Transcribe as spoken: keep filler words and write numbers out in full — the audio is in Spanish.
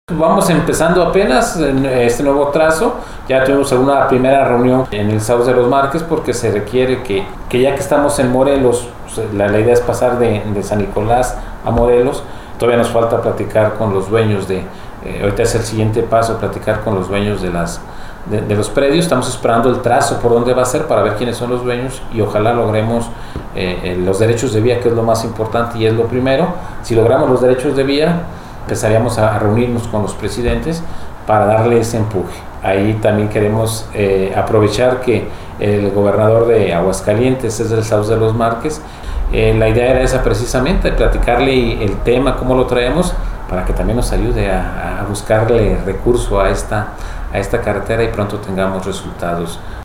Vamos empezando apenas en este nuevo trazo. Ya tuvimos una primera reunión en el Sauce de los Márquez porque se requiere que, que ya que estamos en Morelos, la, la idea es pasar de, de San Nicolás a Morelos. Todavía nos falta platicar con los dueños de, eh, ahorita es el siguiente paso, platicar con los dueños de, las, de, de los predios. Estamos esperando el trazo por dónde va a ser para ver quiénes son los dueños y ojalá logremos eh, eh, los derechos de vía, que es lo más importante y es lo primero. Si logramos los derechos de vía, empezaríamos a reunirnos con los presidentes para darle ese empuje. Ahí también queremos eh, aprovechar que el gobernador de Aguascalientes es del Sauce de los Márquez. Eh, la idea era esa precisamente, platicarle el tema, cómo lo traemos, para que también nos ayude a, a buscarle recurso a esta, a esta carretera y pronto tengamos resultados.